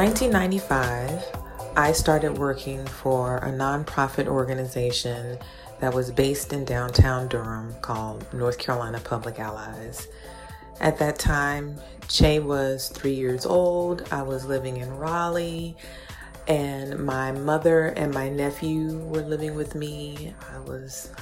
1995, I started working for a nonprofit organization that was based in downtown Durham called North Carolina Public Allies. At that time, Che was 3 years old. I was living in Raleigh, and my mother and my nephew were living with me. I was,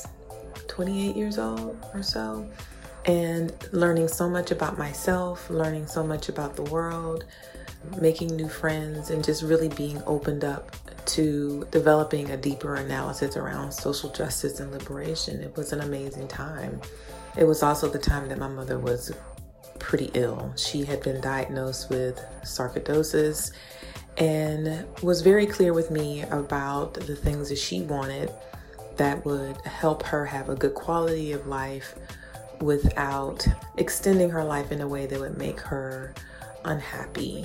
28 years old or so, and learning so much about myself, learning so much about the world, making new friends, and just really being opened up to developing a deeper analysis around social justice and liberation. It was an amazing time. It was also the time that my mother was pretty ill. She had been diagnosed with sarcoidosis and was very clear with me about the things that she wanted that would help her have a good quality of life without extending her life in a way that would make her unhappy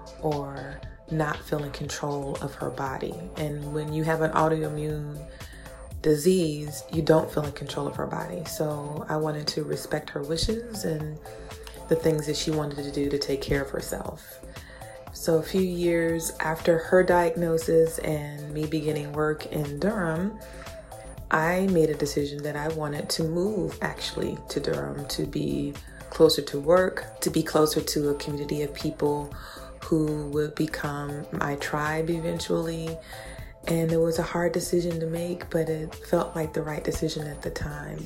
or not feel in control of her body. And when you have an autoimmune disease, you don't feel in control of her body. So I wanted to respect her wishes and the things that she wanted to do to take care of herself. So a few years after her diagnosis and me beginning work in Durham, I made a decision that I wanted to move actually to Durham, to be closer to work, to be closer to a community of people who would become my tribe eventually. And it was a hard decision to make, but it felt like the right decision at the time.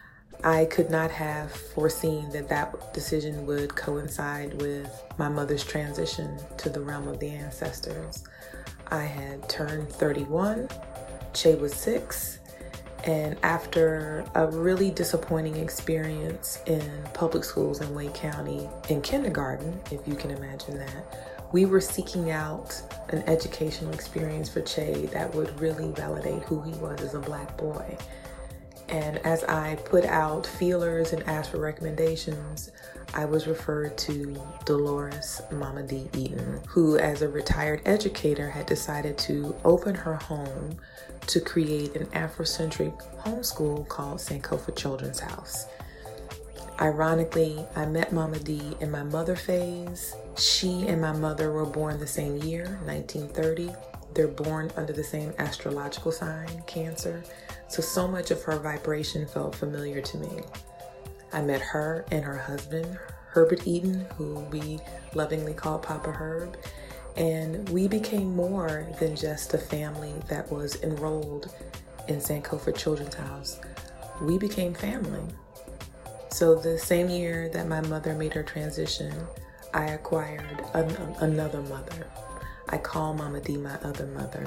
I could not have foreseen that that decision would coincide with my mother's transition to the realm of the ancestors. I had turned 31, Che was 6, and after a really disappointing experience in public schools in Wake County in kindergarten, if you can imagine that, we were seeking out an educational experience for Che that would really validate who he was as a Black boy. And as I put out feelers and asked for recommendations, I was referred to Dolores Mama D. Eaton, who as a retired educator had decided to open her home to create an Afrocentric homeschool called Sankofa Children's House. Ironically, I met Mama D in my mother phase. She and my mother were born the same year, 1930. They're born under the same astrological sign, Cancer. So much of her vibration felt familiar to me. I met her and her husband, Herbert Eaton, who we lovingly call Papa Herb. And we became more than just a family that was enrolled in Sankofa Children's House. We became family. So the same year that my mother made her transition, I acquired another mother. I call Mama D my other mother.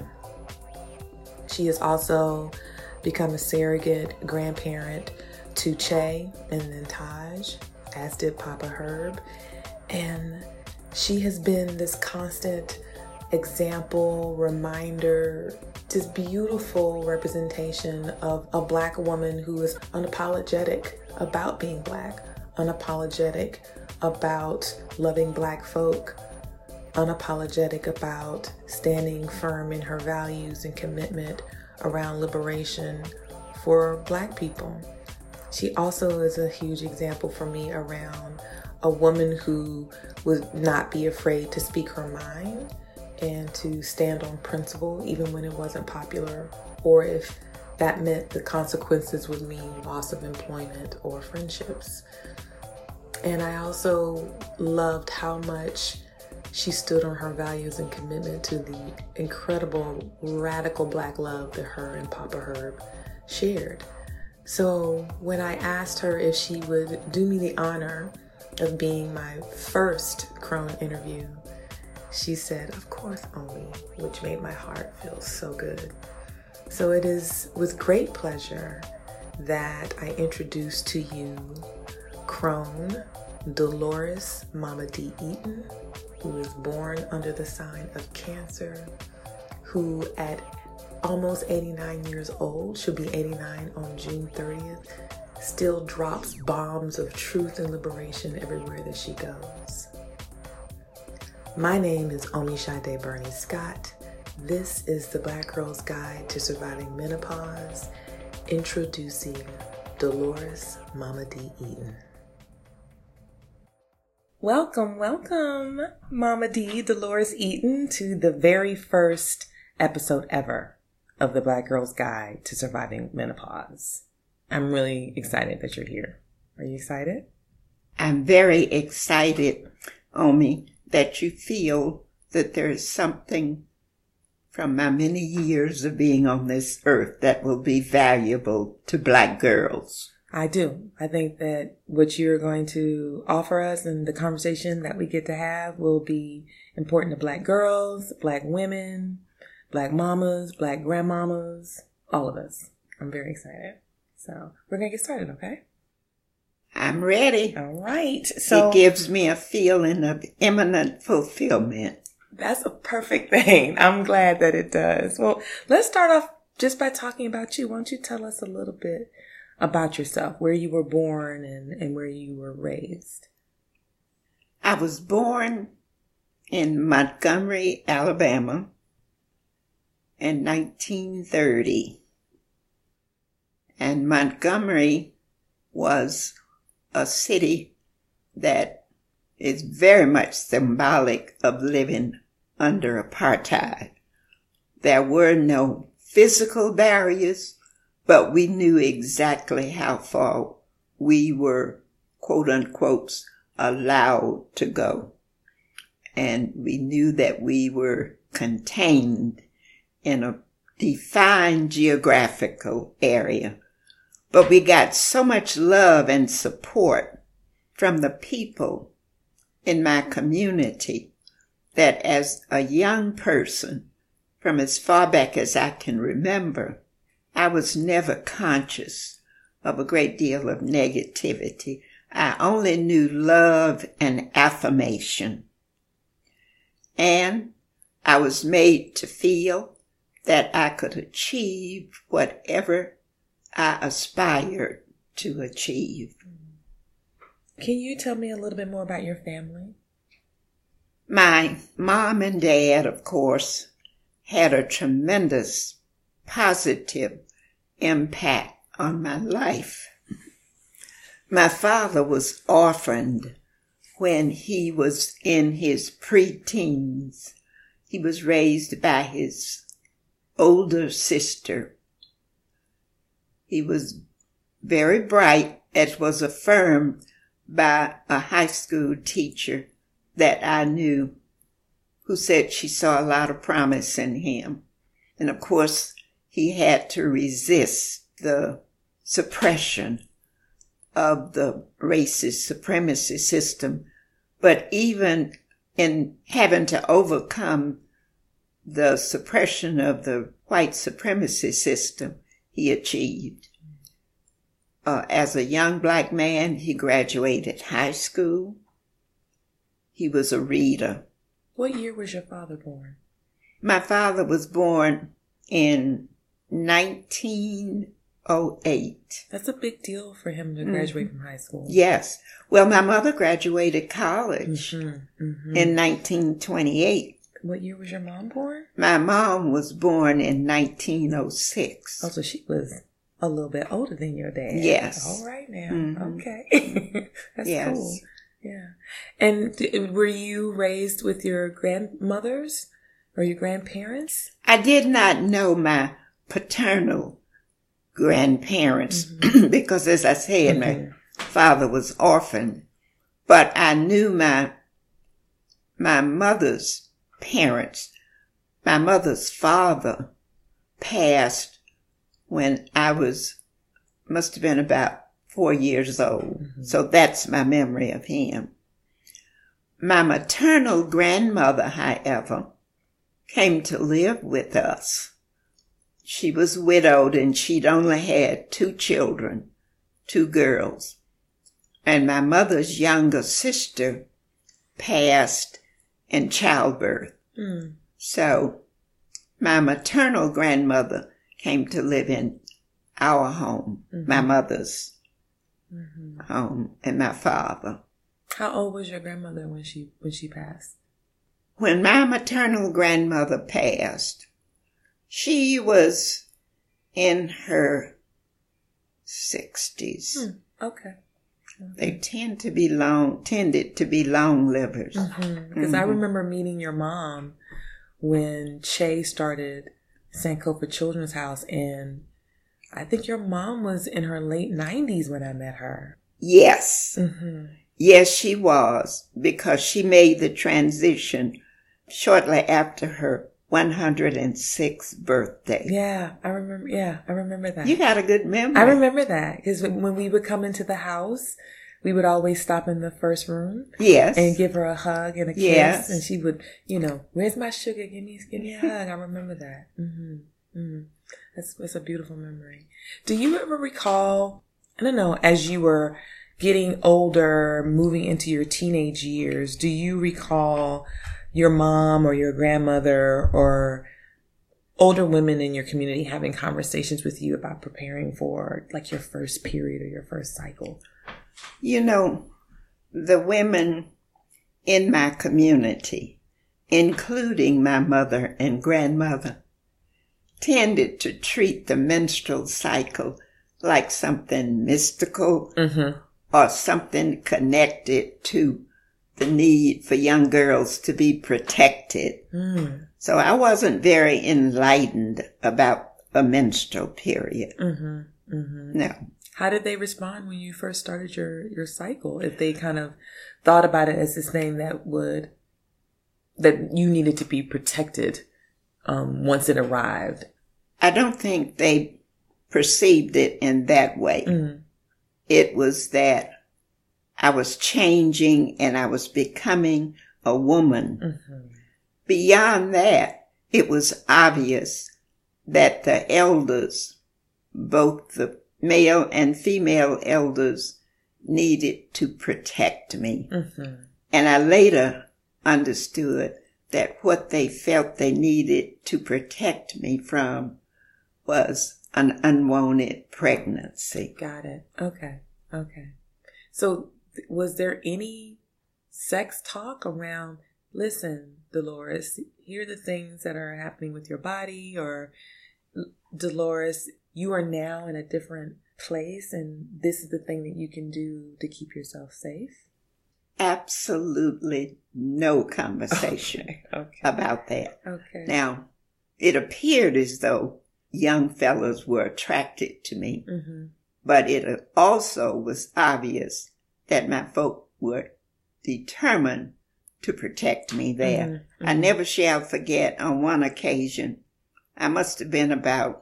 She has also become a surrogate grandparent to Che and then Taj, as did Papa Herb. And she has been this constant example, reminder, just beautiful representation of a Black woman who is unapologetic about being Black, unapologetic about loving Black folk, unapologetic about standing firm in her values and commitment around liberation for Black people. She also is a huge example for me around a woman who would not be afraid to speak her mind and to stand on principle even when it wasn't popular, or if that meant the consequences would mean loss of employment or friendships. And I also loved how much she stood on her values and commitment to the incredible radical Black love that her and Papa Herb shared. So when I asked her if she would do me the honor of being my first Crone interview, she said, "Of course, Omi," which made my heart feel so good. So it is with great pleasure that I introduce to you Crone Dolores Mama D. Eaton, who was born under the sign of Cancer, who at almost 89 years old, she'll be 89 on June 30th, still drops bombs of truth and liberation everywhere that she goes. My name is Omi Sade Bernie Scott. This is the Black Girl's Guide to Surviving Menopause, introducing Dolores Mama D. Eaton. Welcome, welcome, Mama D, Dolores Eaton, to the very first episode ever of the Black Girl's Guide to Surviving Menopause. I'm really excited that you're here. Are you excited? I'm very excited, Omi, that you feel that there is something from my many years of being on this earth that will be valuable to Black girls. I do. I think that what you're going to offer us and the conversation that we get to have will be important to Black girls, Black women, Black mamas, Black grandmamas, all of us. I'm very excited. So we're going to get started, okay? I'm ready. All right. So it gives me a feeling of imminent fulfillment. That's a perfect thing. I'm glad that it does. Well, let's start off just by talking about you. Why don't you tell us a little bit about yourself, where you were born and where you were raised? I was born in Montgomery, Alabama in 1930. And Montgomery was a city that is very much symbolic of living under apartheid. There were no physical barriers, but we knew exactly how far we were, quote unquote, allowed to go. And we knew that we were contained in a defined geographical area. But we got so much love and support from the people in my community that as a young person, from as far back as I can remember, I was never conscious of a great deal of negativity. I only knew love and affirmation. And I was made to feel that I could achieve whatever I aspired to achieve. Can you tell me a little bit more about your family? My mom and dad, of course, had a tremendous positive impact on my life. My father was orphaned when he was in his preteens. He was raised by his older sister. He was very bright, as was affirmed by a high school teacher that I knew, who said she saw a lot of promise in him. And of course, he had to resist the suppression of the racist supremacy system. But even in having to overcome the suppression of the white supremacy system, he achieved. As a young Black man, he graduated high school. He was a reader. What year was your father born? My father was born in 1908. That's a big deal for him to graduate from high school. Yes. Well, my mother graduated college in 1928. What year was your mom born? My mom was born in 1906. Oh, so she was a little bit older than your dad. Yes. All right now. Okay. That's cool. Yeah. And were you raised with your grandmothers or your grandparents? I did not know my paternal grandparents because, as I said, my father was orphaned. But I knew my mother's parents. My mother's father passed when I must have been about 4 years old. So that's my memory of him. My maternal grandmother, however, came to live with us. She was widowed and she'd only had 2 children, 2 girls. And my mother's younger sister passed in childbirth. So my maternal grandmother came to live in our home, my mother's home, and my father. How old was your grandmother when she passed? When my maternal grandmother passed, she was in her 60s. Okay. They tended to be long livers. Because I remember meeting your mom when Che started Sankofa Children's House, and I think your mom was in her late 90s when I met her. Yes. Yes, she was, because she made the transition shortly after her 106th birthday. Yeah, I remember that. You got a good memory. I remember that, because when we would come into the house, we would always stop in the first room. Yes. And give her a hug and a kiss. Yes. And she would, where's my sugar? Give me a hug. I remember that. That's a beautiful memory. Do you ever recall, I don't know, as you were getting older, moving into your teenage years, do you recall your mom or your grandmother or older women in your community having conversations with you about preparing for like your first period or your first cycle? The women in my community, including my mother and grandmother, tended to treat the menstrual cycle like something mystical or something connected to the need for young girls to be protected. So I wasn't very enlightened about a menstrual period. No. How did they respond when you first started your cycle? If they kind of thought about it as this thing that you needed to be protected once it arrived? I don't think they perceived it in that way. It was that I was changing and I was becoming a woman. Beyond that, it was obvious that the elders, both the male and female elders, needed to protect me. And I later understood that what they felt they needed to protect me from was an unwanted pregnancy. Got it. Okay. So was there any sex talk around, listen, Dolores, here are the things that are happening with your body, or Dolores, you are now in a different place and this is the thing that you can do to keep yourself safe? Absolutely no conversation about that. Okay. Now, it appeared as though young fellows were attracted to me, but it also was obvious that my folk were determined to protect me there. I never shall forget, on one occasion, I must have been about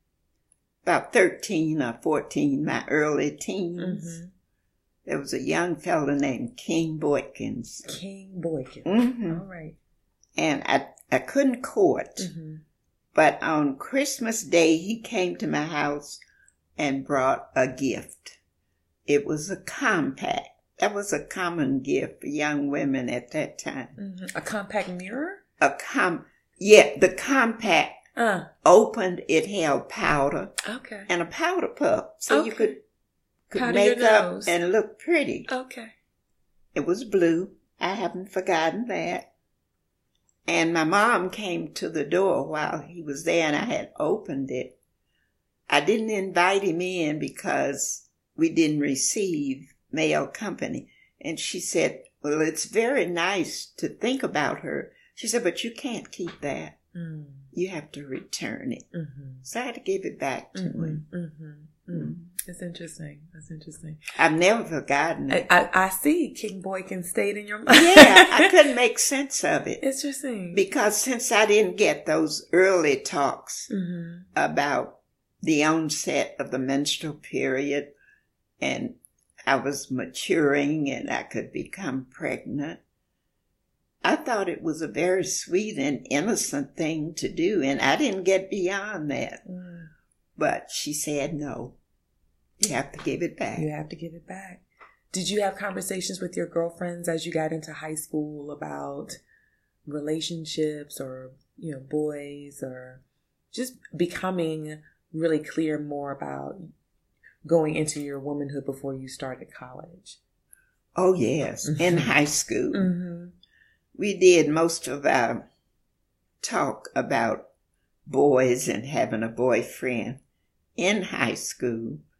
13 or 14, my early teens. There was a young fellow named King Boykins. King Boykins. All right. And I couldn't court, but on Christmas Day, he came to my house and brought a gift. It was a compact. That was a common gift for young women at that time. A compact mirror? The compact opened, it held powder. Okay. And a powder puff. So you could powder make your up nose and look pretty. Okay. It was blue. I haven't forgotten that. And my mom came to the door while he was there and I had opened it. I didn't invite him in because we didn't receive male company. And she said, well, it's very nice to think about her. She said, but you can't keep that. You have to return it. So I had to give it back to him. That's interesting. I've never forgotten it. I see King Boykin stayed in your mind. Yeah, I couldn't make sense of it. Interesting. Because since I didn't get those early talks about the onset of the menstrual period, and I was maturing and I could become pregnant, I thought it was a very sweet and innocent thing to do, and I didn't get beyond that. But she said, no, you have to give it back. You have to give it back. Did you have conversations with your girlfriends as you got into high school about relationships or, boys, or just becoming really clear more about going into your womanhood before you started college? Oh, yes. In high school. We did most of our talk about boys and having a boyfriend in high school.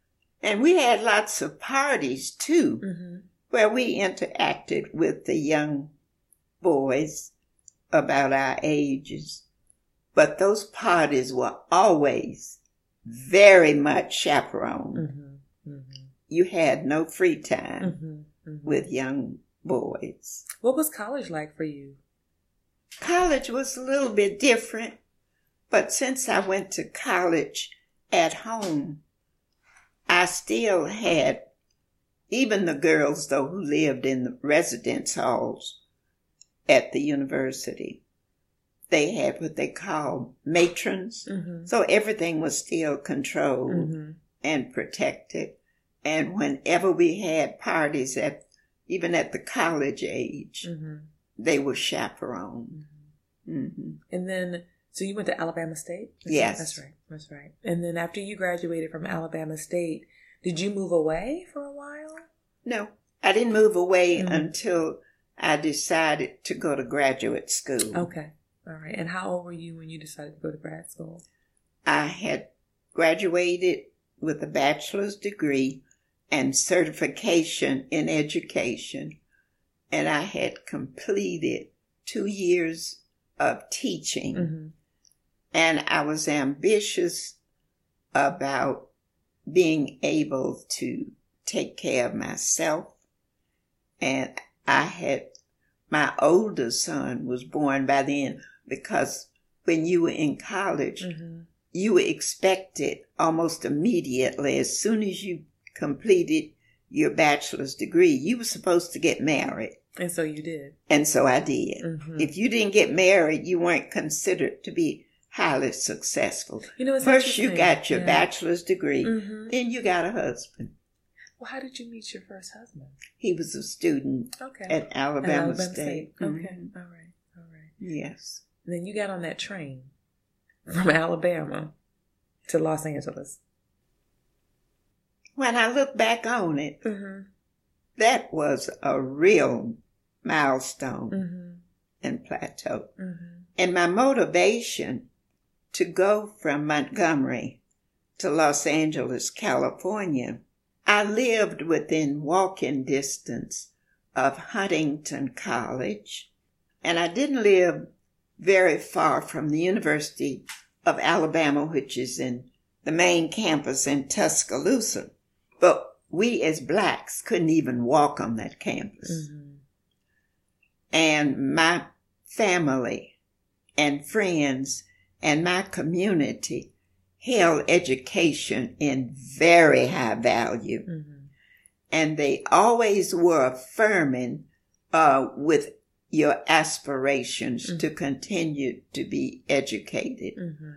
And we had lots of parties, too, Mm-hmm. where we interacted with the young boys about our ages. But those parties were always very much chaperoned. Mm-hmm. Mm-hmm. You had no free time Mm-hmm. Mm-hmm. with young boys. What was college like for you? College was a little bit different, but since I went to college at home, I still had, even the girls, though, who lived in the residence halls at the university, they had what they called matrons. Mm-hmm. So everything was still controlled Mm-hmm. and protected. And whenever we had parties, even at the college age, Mm-hmm. they were chaperoned. Mm-hmm. And then, so you went to Alabama State? Yes. That's right. That's right. And then after you graduated from Alabama State, did you move away for a while? No, I didn't move away Mhm. until I decided to go to graduate school. Okay. All right. And how old were you when you decided to go to grad school? I had graduated with a bachelor's degree and certification in education, and I had completed 2 years of teaching. Mm-hmm. And I was ambitious about being able to take care of myself. And my older son was born by then, because when you were in college, Mm-hmm. you were expected almost immediately, as soon as you completed your bachelor's degree, you were supposed to get married. And so you did. And so I did. Mm-hmm. If you didn't get married, you weren't considered to be highly successful. You know, it's First you interesting. got your Yeah. bachelor's degree, Mm-hmm. then you got a husband. Well, how did you meet your first husband? He was a student Okay. at Alabama State. Okay. Mhm. All right. All right. Yes. And then you got on that train from Alabama to Los Angeles. When I look back on it, Mm-hmm. that was a real milestone Mm-hmm. and plateau. Mm-hmm. And my motivation to go from Montgomery to Los Angeles, California, I lived within walking distance of Huntington College, and I didn't live very far from the University of Alabama, which is in the main campus in Tuscaloosa. But we as blacks couldn't even walk on that campus. Mm-hmm. And my family and friends and my community held education in very high value. Mm-hmm. And they always were affirming with your aspirations Mm-hmm. to continue to be educated. Mm-hmm.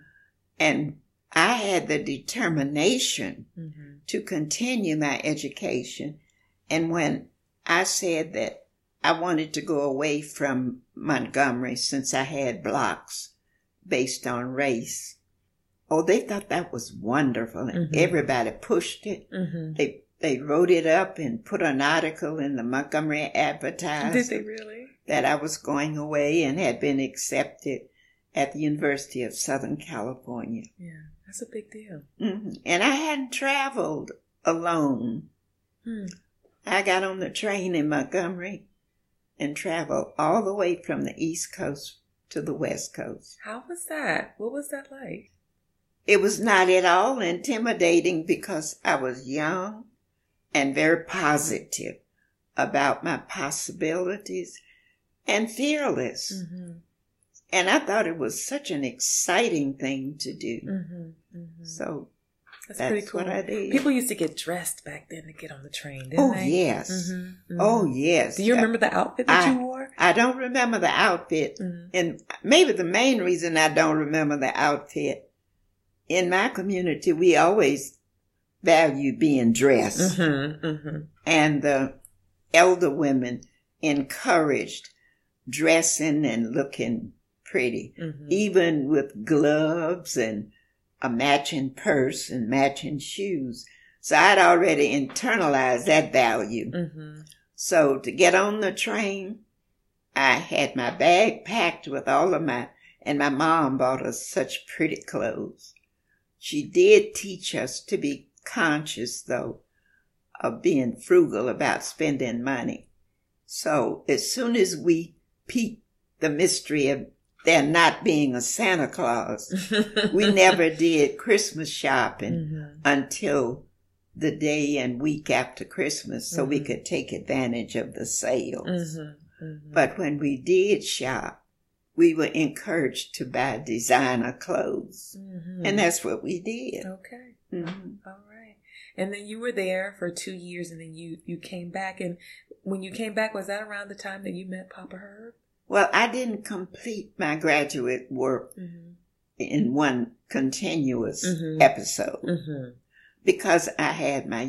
And I had the determination Mm-hmm. to continue my education. And when I said that I wanted to go away from Montgomery since I had blocks based on race, oh, they thought that was wonderful. And Mhm. everybody pushed it. Mm-hmm. They wrote it up and put an article in the Montgomery Advertiser Did they really? that I was going away and had been accepted at the University of Southern California. Yeah, that's a big deal. Mhm. And I hadn't traveled alone. Hmm. I got on the train in Montgomery and traveled all the way from the East Coast to the West Coast. How was that? What was that like? It was not at all intimidating because I was young and very positive about my possibilities and fearless. Mm-hmm. And I thought it was such an exciting thing to do. Mm-hmm. Mm-hmm. So That's that's pretty cool. what I did. People used to get dressed back then to get on the train, didn't Oh, they? yes. Mm-hmm. Mm-hmm. Oh, yes. Do you remember the outfit that you wore? I don't remember the outfit. Mm-hmm. And maybe the main reason I don't remember the outfit, in my community, we always value being dressed. Mm-hmm. Mm-hmm. And the elder women encouraged dressing and looking pretty, Mm-hmm. even with gloves and a matching purse and matching shoes. So I'd already internalized that value. Mm-hmm. So to get on the train, I had my bag packed with all of and my mom bought us such pretty clothes. She did teach us to be conscious, though, of being frugal about spending money. So as soon as we piqued the mystery of there not being a Santa Claus, we never did Christmas shopping until the day and week after Christmas so we could take advantage of the sales. But when we did shop, we were encouraged to buy designer clothes. And that's what we did. Okay. All right. And then you were there for 2 years, and then you came back. And when you came back, was that around the time that you met Papa Herb? Well, I didn't complete my graduate work in one continuous episode because I had my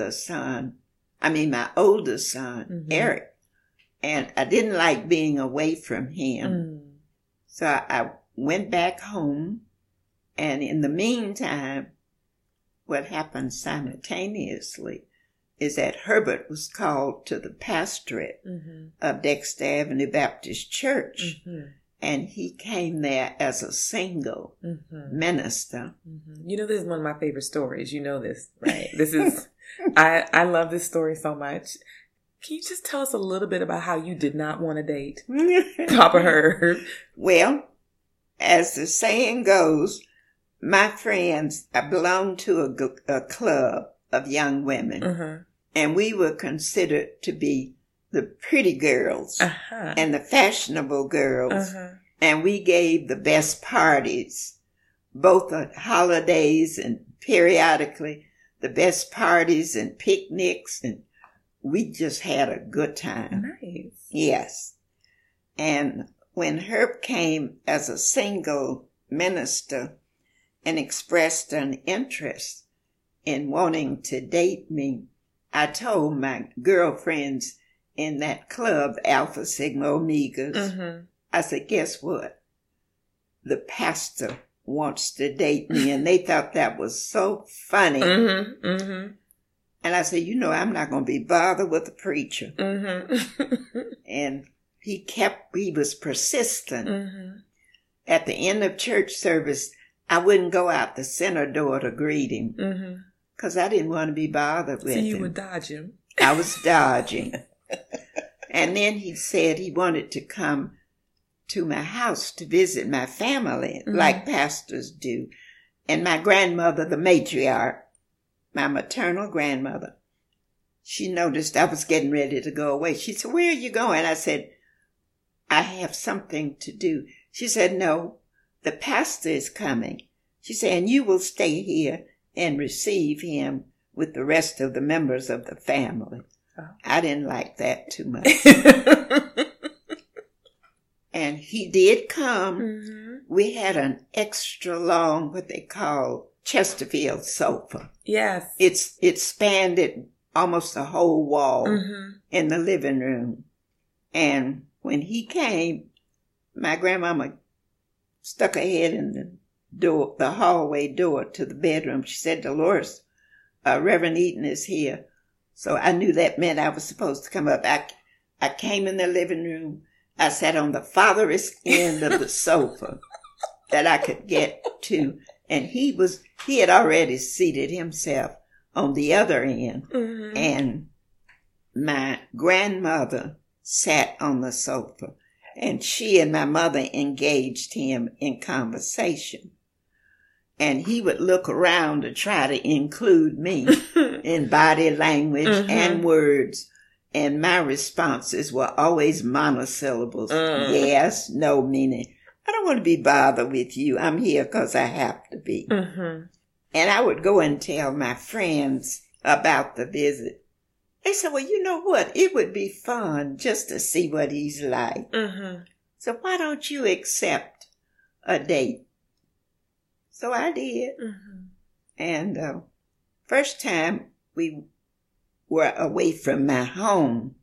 older son, Eric, and I didn't like being away from him. So I went back home, and in the meantime, what happened simultaneously is that Herbert was called to the pastorate of Dexter Avenue Baptist Church, and he came there as a single minister. You know, this is one of my favorite stories. You know this, right? This is, I love this story so much. Can you just tell us a little bit about how you did not want to date Papa Herb? Well, as the saying goes, my friends, I belonged to a club of young women, and we were considered to be the pretty girls and the fashionable girls, and we gave the best parties, both at holidays and periodically, the best parties and picnics, and we just had a good time. Nice. Yes. And when Herb came as a single minister and expressed an interest in wanting to date me, I told my girlfriends in that club, Alpha Sigma Omegas, I said, guess what? The pastor wants to date me. And they thought that was so funny. And I said, I'm not going to be bothered with the preacher. And he was persistent. At the end of church service, I wouldn't go out the center door to greet him because I didn't want to be bothered with him. So you would dodge him. I was dodging. And then he said he wanted to come to my house to visit my family like pastors do. And my grandmother, the matriarch, my maternal grandmother, she noticed I was getting ready to go away. She said, where are you going? I said, I have something to do. She said, no, the pastor is coming. She said, and you will stay here and receive him with the rest of the members of the family. Oh. I didn't like that too much. And he did come. We had an extra long, what they call Chesterfield sofa. Yes. It spanned almost the whole wall in the living room. And when he came, my grandmama stuck her head in the hallway door to the bedroom. She said, Dolores, Reverend Eaton is here. So I knew that meant I was supposed to come up. I came in the living room. I sat on the farthest end of the sofa that I could get to. And he had already seated himself on the other end. And my grandmother sat on the sofa. And she and my mother engaged him in conversation. And he would look around to try to include me in body language and words. And my responses were always monosyllables. Yes, no, meaning, I don't want to be bothered with you. I'm here because I have to be. And I would go and tell my friends about the visit. They said, well, you know what? It would be fun just to see what he's like. So why don't you accept a date? So I did. And first time we were away from my home.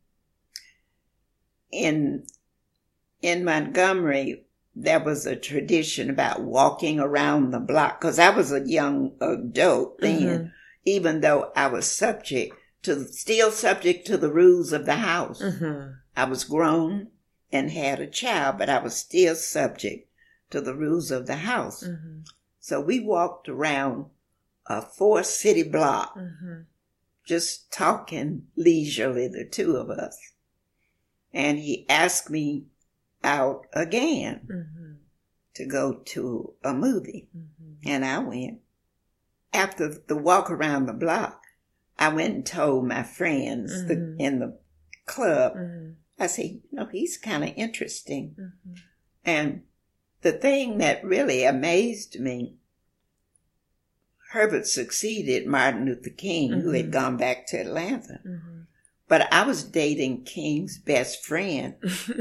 In Montgomery, there was a tradition about walking around the block, because I was a young adult then, even though I was still subject to the rules of the house. I was grown and had a child, but I was still subject to the rules of the house. So we walked around a 4-city block, just talking leisurely, the two of us. And he asked me out again to go to a movie. And I went. After the walk around the block, I went and told my friends in the club, I said, he's kind of interesting. And the thing that really amazed me, Herbert succeeded Martin Luther King, who had gone back to Atlanta. But I was dating King's best friend.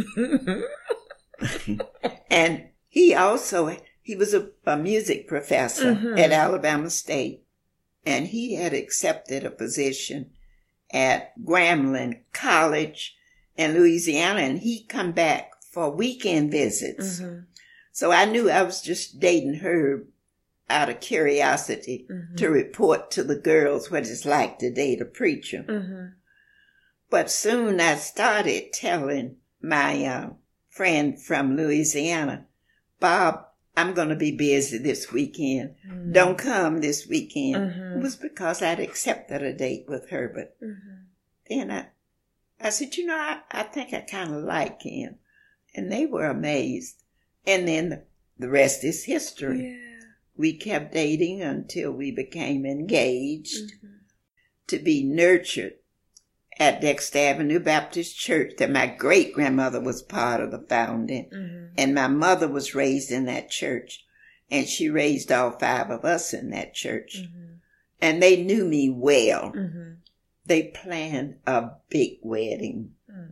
And he was a music professor at Alabama State. And he had accepted a position at Grambling College in Louisiana. And he'd come back for weekend visits. So I knew I was just dating Herb out of curiosity to report to the girls what it's like to date a preacher. But soon I started telling my friend from Louisiana, Bob, I'm going to be busy this weekend. Don't come this weekend. It was because I'd accepted a date with Herbert. Then I said, I think I kind of like him. And they were amazed. And then the rest is history. Yeah. We kept dating until we became engaged to be nurtured at Dexter Avenue Baptist Church that my great-grandmother was part of the founding. And my mother was raised in that church. And she raised all 5 of us in that church. And they knew me well. They planned a big wedding.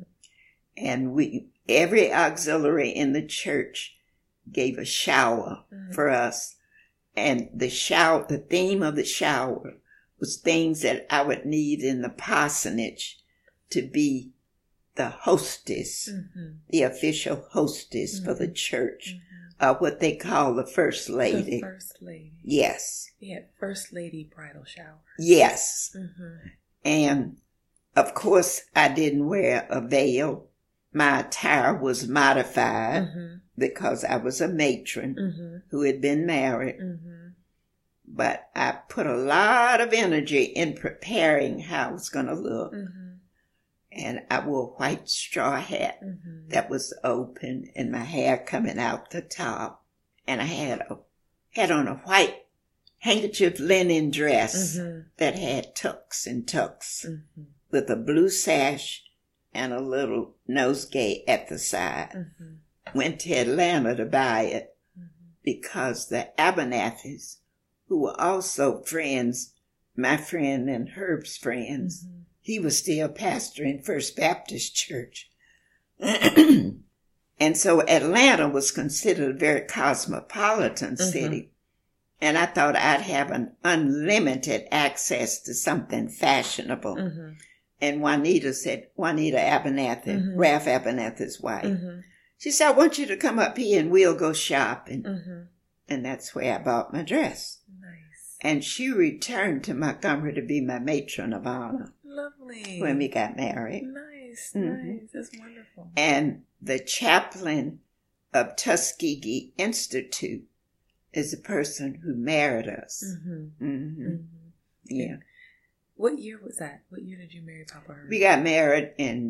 And every auxiliary in the church gave a shower for us. And the theme of the shower was things that I would need in the parsonage to be the hostess, the official hostess for the church, what they call the First Lady. The First Lady. Yes. Yeah, First Lady bridal shower. Yes. And, of course, I didn't wear a veil. My attire was modified because I was a matron who had been married. But I put a lot of energy in preparing how I was going to look. And I wore a white straw hat that was open and my hair coming out the top. And I had on a white handkerchief linen dress that had tucks and tucks with a blue sash and a little nosegay at the side. Went to Atlanta to buy it because the Abernathy's, who were also friends, my friend and Herb's friends, he was still pastoring First Baptist Church. And so Atlanta was considered a very cosmopolitan city. And I thought I'd have an unlimited access to something fashionable. And Juanita Abernathy, Ralph Abernathy's wife, she said, I want you to come up here and we'll go shopping. And that's where I bought my dress. Nice. And she returned to Montgomery to be my matron of honor. Lovely. When we got married. Nice, nice. That's wonderful. And the chaplain of Tuskegee Institute is the person who married us. Yeah. What year was that? What year did you marry Papa Herb? We got married in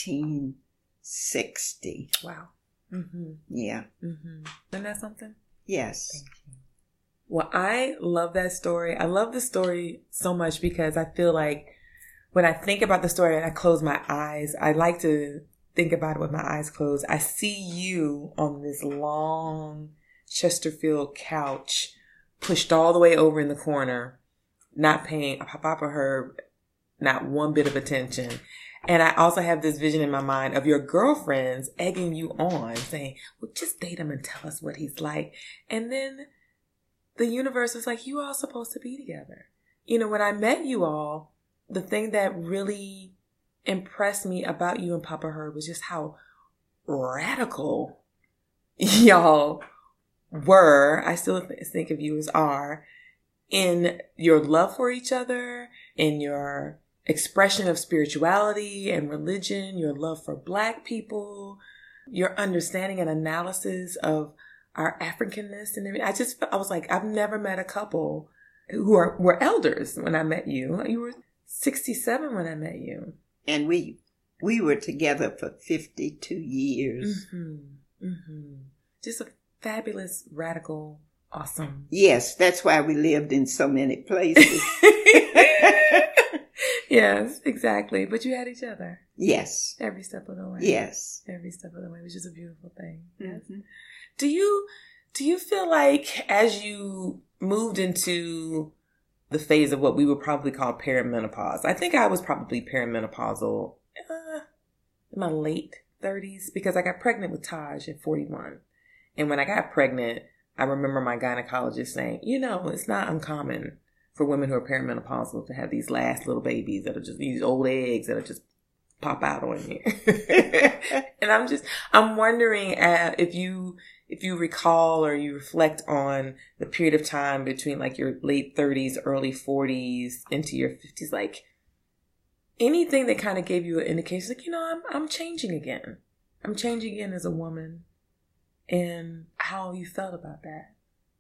1960. Wow. Yeah. Isn't that something? Yes. Thank you. Well, I love that story. I love the story so much because I feel like when I think about the story and I close my eyes, I like to think about it with my eyes closed. I see you on this long Chesterfield couch, pushed all the way over in the corner, not paying Papa Herb not one bit of attention. And I also have this vision in my mind of your girlfriends egging you on, saying, well, just date him and tell us what he's like. And then the universe was like, you all supposed to be together. When I met you all, the thing that really impressed me about you and Papa Herb was just how radical y'all were. I still think of you as are in your love for each other, in your expression of spirituality and religion, your love for Black people, your understanding and analysis of our Africanness. And I was like, I've never met a couple who were elders when I met you. You were 67 when I met you. And we were together for 52 years. Mm-hmm. Mm-hmm. Just a fabulous, radical, awesome. Yes, that's why we lived in so many places. Yes, exactly. But you had each other. Yes. Every step of the way. Yes. Every step of the way, which is a beautiful thing. Yes. Mm-hmm. Do you feel like as you moved into the phase of what we would probably call perimenopause, I think I was probably perimenopausal in my late 30s because I got pregnant with Taj at 41. And when I got pregnant, I remember my gynecologist saying, it's not uncommon for women who are perimenopausal to have these last little babies that are just these old eggs that are just pop out on you. And I'm wondering if you recall or you reflect on the period of time between like your late 30s, early 40s into your 50s, like anything that kind of gave you an indication, like, I'm changing again. I'm changing again as a woman, and how you felt about that.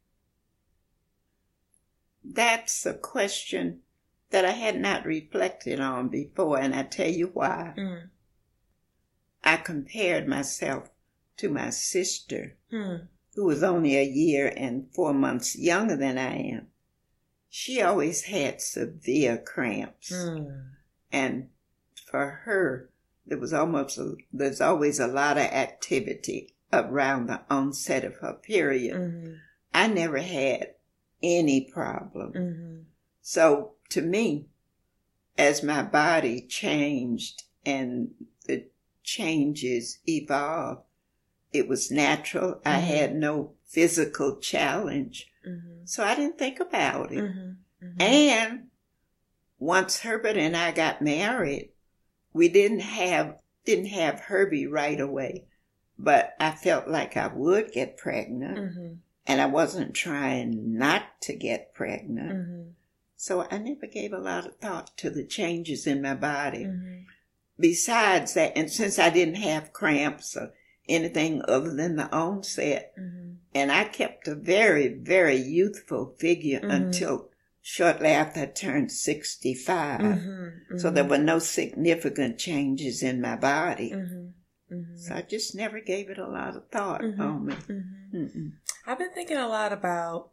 That's a question that I had not reflected on before, and I tell you why. Mm. I compared myself to my sister, who was only a year and 4 months younger than I am. She always had severe cramps. And for her, there's always a lot of activity around the onset of her period. Mm-hmm. I never had any problem. Mm-hmm. So to me, as my body changed and the changes evolved, it was natural. Mm-hmm. I had no physical challenge. Mm-hmm. So I didn't think about it. Mm-hmm. Mm-hmm. And once Herbert and I got married, we didn't have Herbie right away, but I felt like I would get pregnant. Mm-hmm. And I wasn't trying not to get pregnant. Mm-hmm. So I never gave a lot of thought to the changes in my body. Mm-hmm. Besides that, and since I didn't have cramps or anything other than the onset, mm-hmm. and I kept a very, very youthful figure mm-hmm. until shortly after I turned 65. Mm-hmm. Mm-hmm. So there were no significant changes in my body. Mm-hmm. Mm-hmm. So I just never gave it a lot of thought mm-hmm. on me. Mm-hmm. Mm-mm. I've been thinking a lot about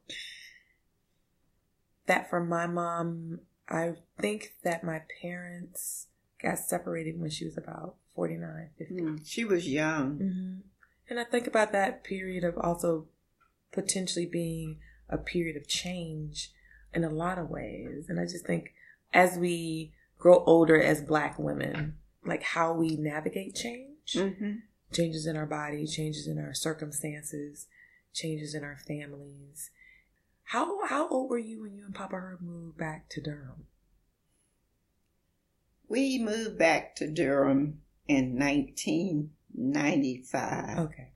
that for my mom. I think that my parents got separated when she was about 49, 50. She was young. Mm-hmm. And I think about that period of also potentially being a period of change in a lot of ways. And I just think as we grow older as Black women, like how we navigate change, mm-hmm. changes in our body, changes in our circumstances, changes in our families. How old were you when you and Papa Herb moved back to Durham? We moved back to Durham in 1995. Okay.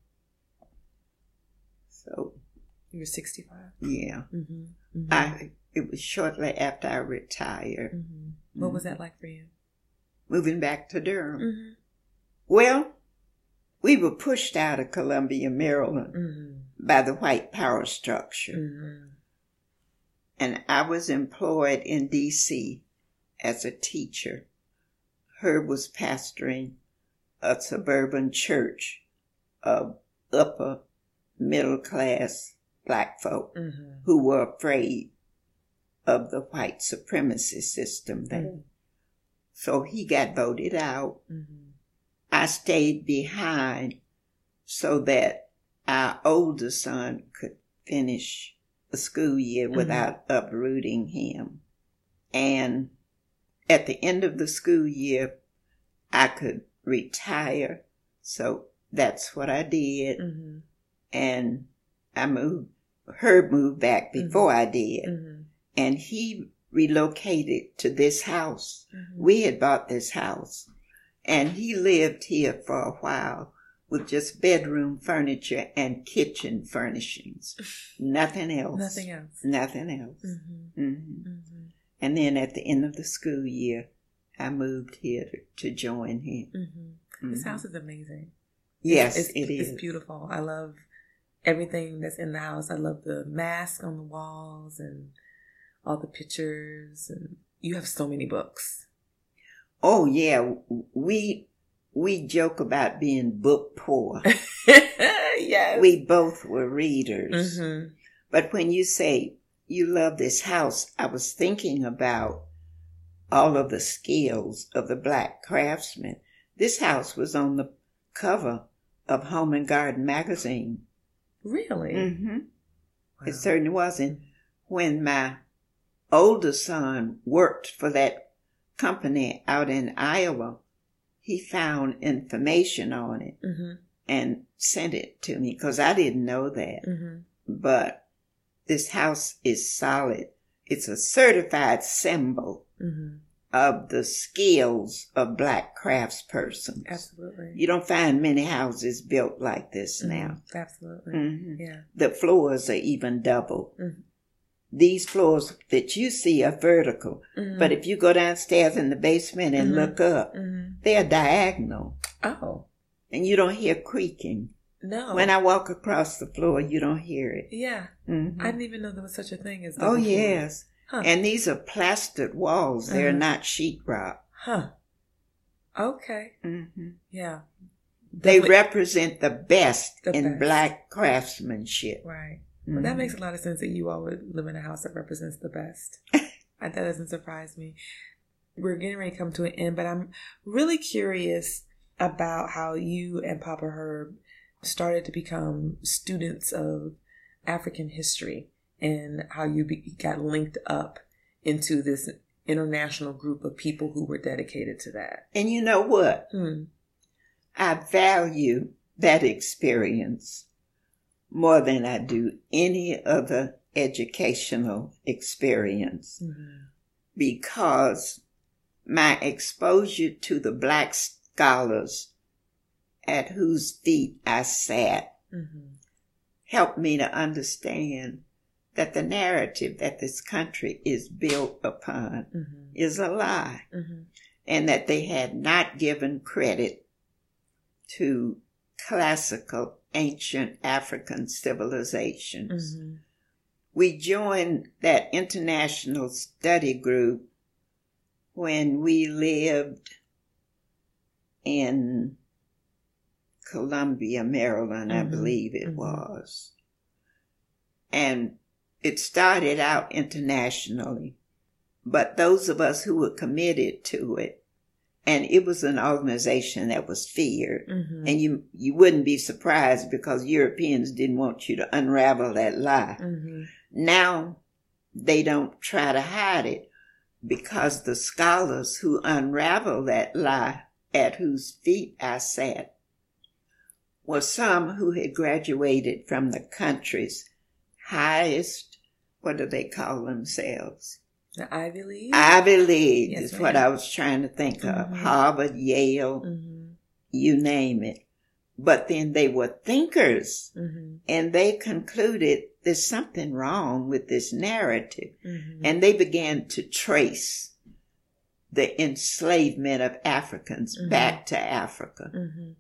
So you were 65? Yeah. Mm-hmm. Mm-hmm. It was shortly after I retired. Mm-hmm. What was that like for you? Moving back to Durham. Mm-hmm. Well, we were pushed out of Columbia, Maryland mm-hmm. by the white power structure. Mm-hmm. And I was employed in D.C. as a teacher. Herb was pastoring a suburban church of upper middle class Black folk mm-hmm. who were afraid of the white supremacy system there. Mm-hmm. So he got voted out. Mm-hmm. I stayed behind so that our older son could finish the school year mm-hmm. without uprooting him. And at the end of the school year, I could retire. So that's what I did. Mm-hmm. And Herb moved back before mm-hmm. I did. Mm-hmm. And he relocated to this house. Mm-hmm. We had bought this house. And he lived here for a while with just bedroom furniture and kitchen furnishings. Nothing else. Nothing else. Nothing else. Mm-hmm. Mm-hmm. Mm-hmm. And then at the end of the school year, I moved here to join him. Mm-hmm. Mm-hmm. This house is amazing. Yes, it is. It's beautiful. I love everything that's in the house. I love the mask on the walls and all the pictures, and you have so many books. Oh yeah, we joke about being book poor. Yes. We both were readers. Mm-hmm. But when you say you love this house, I was thinking about all of the skills of the Black craftsmen. This house was on the cover of Home and Garden magazine. Really? Mm-hmm. Wow. It certainly wasn't. When my older son worked for that company out in Iowa, he found information on it Mm-hmm. and sent it to me because I didn't know that. Mm-hmm. But this house is solid. It's a certified symbol Mm-hmm. of the skills of Black craftspersons. Absolutely. You don't find many houses built like this now. Absolutely. Mm-hmm. Yeah. The floors are even double. Mm-hmm. These floors that you see are vertical, Mm-hmm. but if you go downstairs in the basement and Mm-hmm. look up, Mm-hmm. they're diagonal, Oh, and you don't hear creaking. no. When I walk across the floor, you don't hear it. Yeah. Mm-hmm. I didn't even know there was such a thing as Oh, double floors. yes. Huh. And these are plastered walls. They're Uh-huh. not sheetrock. Huh. Okay. Mm-hmm. Yeah. They Definitely- represent the best The in best. Black craftsmanship. Right. Well, that makes a lot of sense that you all would live in a house that represents the best. That doesn't surprise me. We're getting ready to come to an end, but I'm really curious about how you and Papa Herb started to become students of African history and how you got linked up into this international group of people who were dedicated to that. And you know what? I value that experience more than I do any other educational experience because my exposure to the Black scholars at whose feet I sat helped me to understand that the narrative that this country is built upon is a lie, and that they had not given credit to classical ancient African civilizations. We joined that international study group when we lived in Columbia, Maryland, I believe it was. And it started out internationally, but those of us who were committed to it, and it was an organization that was feared, and you wouldn't be surprised because Europeans didn't want you to unravel that lie. Now they don't try to hide it because the scholars who unravel that lie at whose feet I sat were some who had graduated from the country's highest, what do they call themselves? The Ivy League? Ivy League Yes, is ma'am. what I was trying to think of. Harvard, Yale, you name it. But then they were thinkers, and they concluded there's something wrong with this narrative. And they began to trace the enslavement of Africans back to Africa.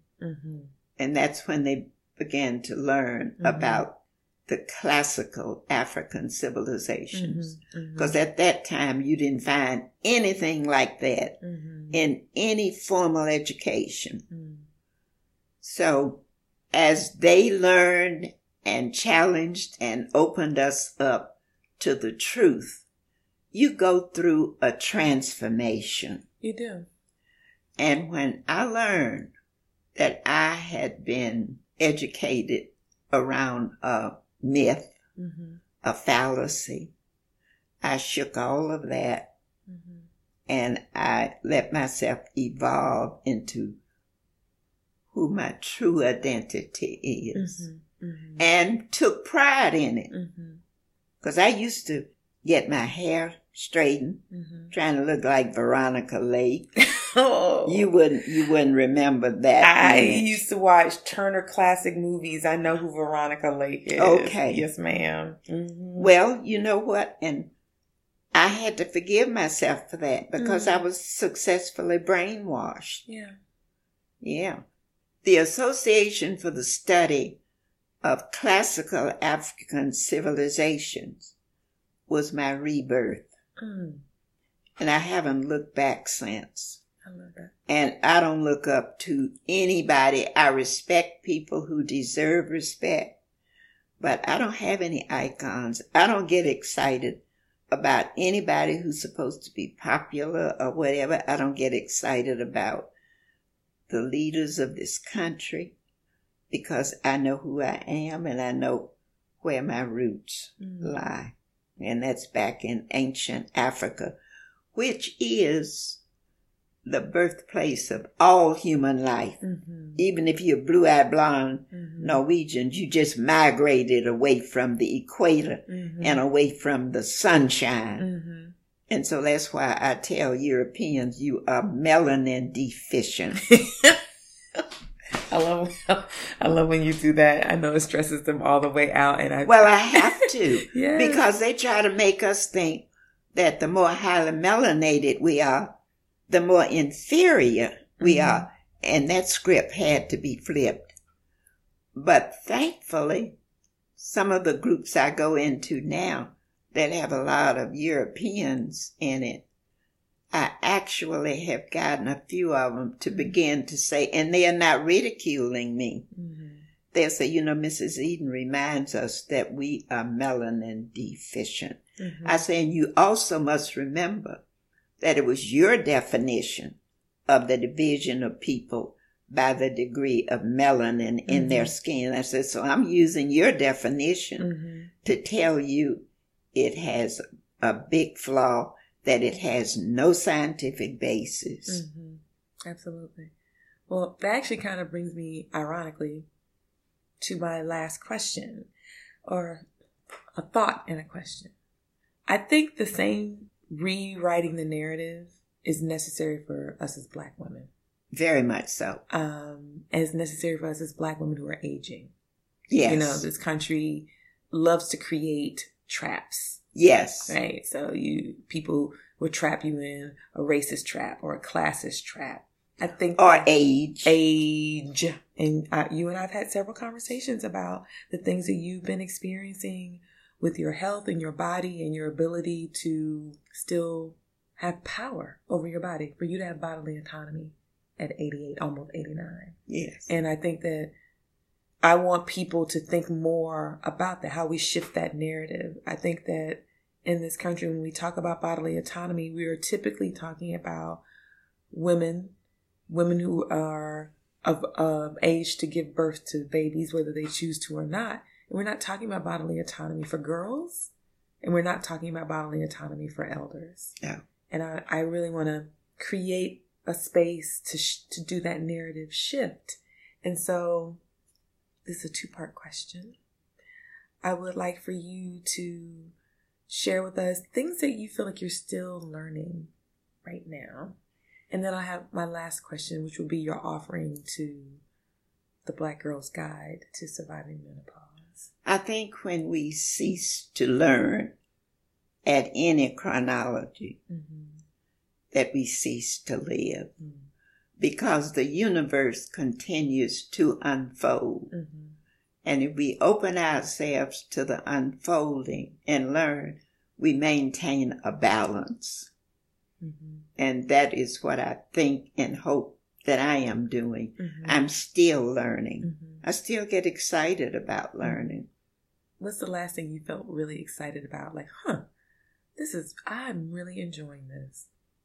And that's when they began to learn about the classical African civilizations. Because at that time, you didn't find anything like that in any formal education. So as they learned and challenged and opened us up to the truth, you go through a transformation. You do. And when I learned that I had been educated around a myth, a fallacy, I shook all of that and I let myself evolve into who my true identity is and took pride in it. Because I used to get my hair straightened, trying to look like Veronica Lake. Oh. You wouldn't remember that. I image. used to watch Turner Classic Movies. I know who Veronica Lake is. Okay. Yes, ma'am. Well, you know what? And I had to forgive myself for that because I was successfully brainwashed. Yeah. Yeah. The Association for the Study of Classical African Civilizations was my rebirth. And I haven't looked back since. I love that. And I don't look up to anybody. I respect people who deserve respect, but I don't have any icons. I don't get excited about anybody who's supposed to be popular or whatever. I don't get excited about the leaders of this country because I know who I am and I know where my roots lie. And that's back in ancient Africa, which is the birthplace of all human life. Even if you're blue-eyed blonde Norwegians, you just migrated away from the equator and away from the sunshine. And so that's why I tell Europeans you are melanin deficient. I love when you do that. I know it stresses them all the way out. And I have to. Yes. Because they try to make us think that the more highly melanated we are, the more inferior we are. And that script had to be flipped. But thankfully, some of the groups I go into now that have a lot of Europeans in it, I actually have gotten a few of them to begin to say, and they are not ridiculing me. They'll say, Mrs. Eden reminds us that we are melanin deficient. I say, and you also must remember that it was your definition of the division of people by the degree of melanin in their skin. I said, so I'm using your definition to tell you it has a big flaw, that it has no scientific basis. Absolutely. Well, that actually kind of brings me, ironically, to my last question, or a thought and a question. I think the same rewriting the narrative is necessary for us as Black women. Very much so. As necessary for us as Black women who are aging. Yes. This country loves to create traps. Yes. Right. So people will trap you in a racist trap or a classist trap. I think. Or age. And you and I have had several conversations about the things that you've been experiencing with your health and your body and your ability to still have power over your body, for you to have bodily autonomy at 88, almost 89. Yes. And I think that I want people to think more about that, how we shift that narrative. I think that in this country, when we talk about bodily autonomy, we are typically talking about women who are of age to give birth to babies, whether they choose to or not. And we're not talking about bodily autonomy for girls, and we're not talking about bodily autonomy for elders. Yeah. And I really want to create a space to do that narrative shift. And so this is a two-part question. I would like for you to share with us things that you feel like you're still learning right now. And then I have my last question, which will be your offering to the Black Girl's Guide to Surviving Menopause. I think when we cease to learn at any chronology, that we cease to live. Because the universe continues to unfold. And if we open ourselves to the unfolding and learn, we maintain a balance. And that is what I think and hope that I am doing. I'm still learning. I still get excited about learning. What's the last thing you felt really excited about? Like, I'm really enjoying this.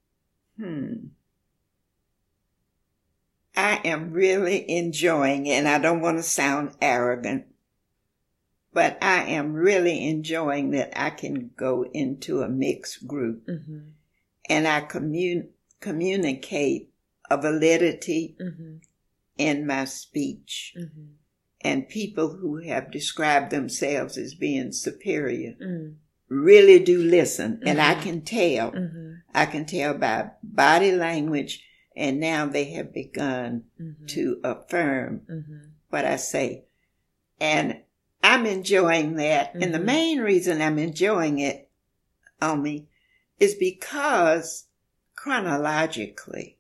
I am really enjoying, and I don't want to sound arrogant, but I am really enjoying that I can go into a mixed group and I communicate a validity in my speech. And people who have described themselves as being superior really do listen. And I can tell. I can tell by body language, and now they have begun to affirm what I say. And I'm enjoying that. And the main reason I'm enjoying it, Omi, is because chronologically,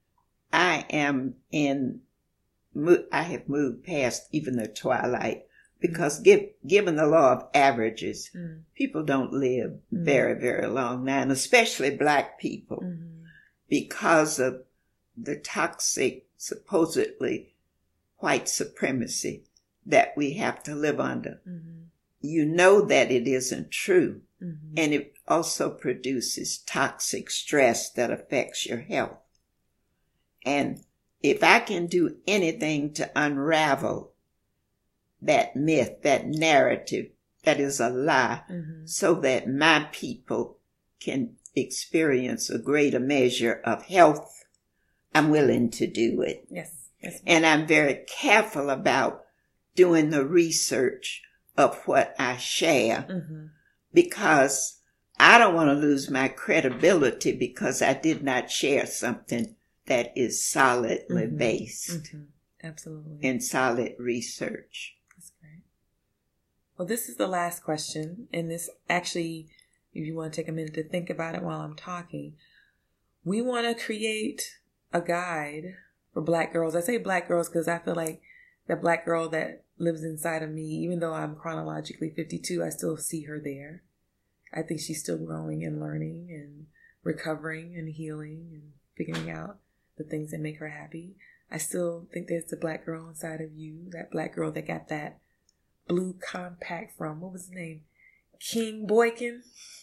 I have moved past even the twilight Because given the law of averages, people don't live very, very long now, and especially Black people, because of the toxic, supposedly white supremacy that we have to live under. You know that it isn't true, and it also produces toxic stress that affects your health. And if I can do anything to unravel that myth, that narrative that is a lie, so that my people can experience a greater measure of health, I'm willing to do it. Yes. And I'm very careful about doing the research of what I share, because I don't want to lose my credibility because I did not share something that is solidly based. Absolutely. In solid research. That's great. Well, this is the last question. And this actually, if you want to take a minute to think about it while I'm talking, we want to create a guide for Black girls. I say Black girls because I feel like that Black girl that lives inside of me, even though I'm chronologically 52, I still see her there. I think she's still growing and learning and recovering and healing and figuring out the things that make her happy. I still think there's a Black girl inside of you, that Black girl that got that blue compact from, what was his name? King Boykin.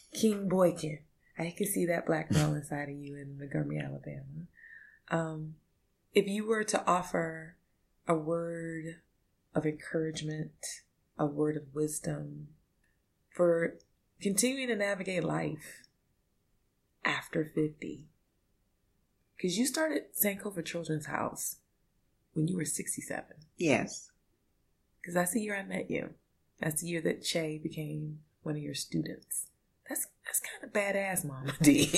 I can see that Black girl inside of you in Montgomery, Alabama. If you were to offer a word of encouragement, a word of wisdom for continuing to navigate life after 50, because you started Sankofa Children's House when you were 67. Yes. Because that's the year I met you. That's the year that Che became one of your students. That's kind of badass, Mama D.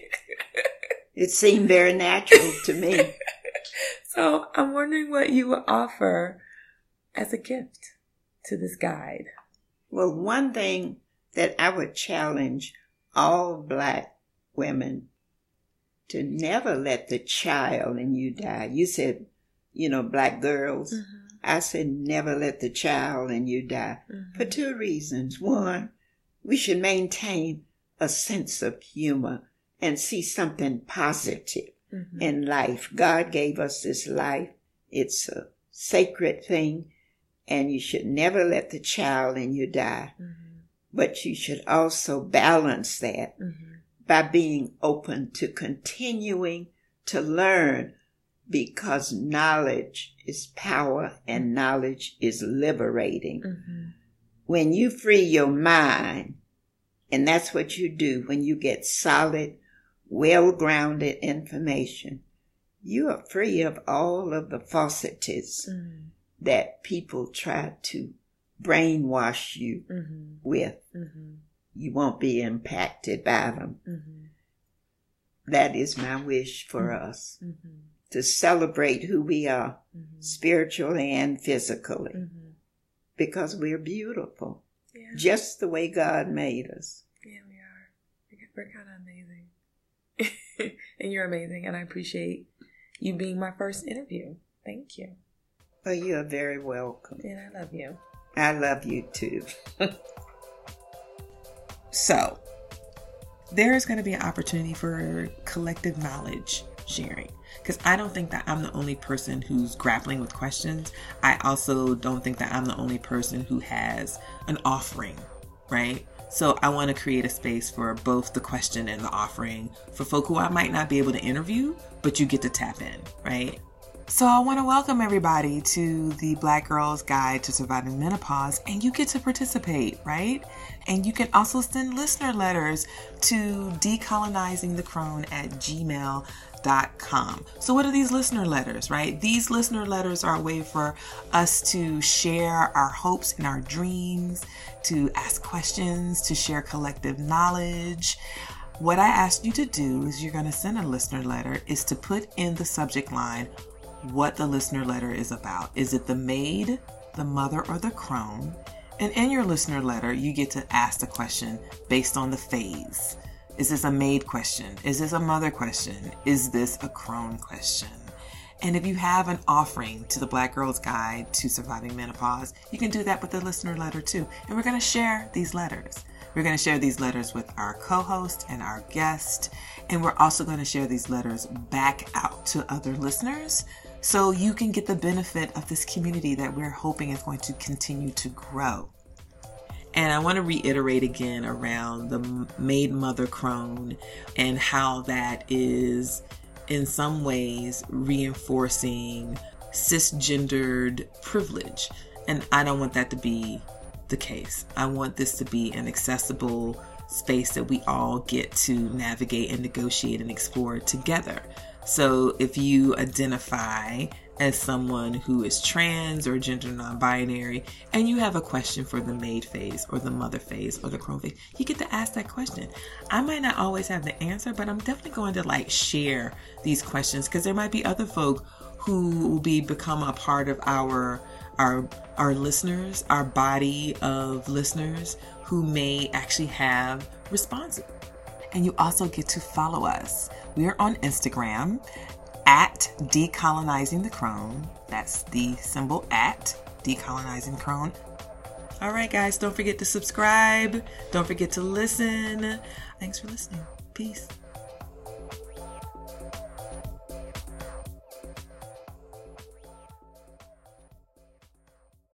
It seemed very natural to me. So I'm wondering what you would offer as a gift to this guide. Well, one thing that I would challenge all Black women to never let the child in you die. You said, Black girls. I said never let the child in you die for two reasons. One, we should maintain a sense of humor and see something positive in life. God gave us this life. It's a sacred thing, and you should never let the child in you die. But you should also balance that by being open to continuing to learn, because knowledge is power and knowledge is liberating. When you free your mind, and that's what you do when you get solid, well-grounded information, you are free of all of the falsities that people try to brainwash you with. You won't be impacted by them. That is my wish for us, to celebrate who we are, spiritually and physically, because we're beautiful, just the way God made us. Yeah, we are. We're kind of amazing. And you're amazing, and I appreciate you being my first interview. Thank you. Well, you are very welcome. And I love you. I love you too. So, there is going to be an opportunity for collective knowledge sharing, because I don't think that I'm the only person who's grappling with questions. I also don't think that I'm the only person who has an offering, right? So I want to create a space for both the question and the offering for folk who I might not be able to interview, but you get to tap in, right? So I want to welcome everybody to the Black Girl's Guide to Surviving Menopause, and you get to participate, right? And you can also send listener letters to decolonizingthecrone@gmail.com. So what are these listener letters, right? These listener letters are a way for us to share our hopes and our dreams, to ask questions, to share collective knowledge. What I asked you to do is you're going to send a listener letter is to put in the subject line what the listener letter is about. Is it the maid, the mother, or the crone? And in your listener letter, you get to ask the question based on the phase. Is this a maid question? Is this a mother question? Is this a crone question? And if you have an offering to the Black Girl's Guide to Surviving Menopause, you can do that with the listener letter too. And we're going to share these letters. We're going to share these letters with our co-host and our guest. And we're also going to share these letters back out to other listeners so you can get the benefit of this community that we're hoping is going to continue to grow. And I want to reiterate again around the Made Mother crone and how that is in some ways reinforcing cisgendered privilege. And I don't want that to be the case. I want this to be an accessible space that we all get to navigate and negotiate and explore together. So if you identify as someone who is trans or gender non-binary and you have a question for the maid phase or the mother phase or the crone phase, you get to ask that question. I might not always have the answer, but I'm definitely going to share these questions because there might be other folk who will become a part of our listeners, our body of listeners who may actually have responses. And you also get to follow us. We are on Instagram at Decolonizing the Crone. That's the symbol at Decolonizing Crone. All right, guys, don't forget to subscribe. Don't forget to listen. Thanks for listening. Peace.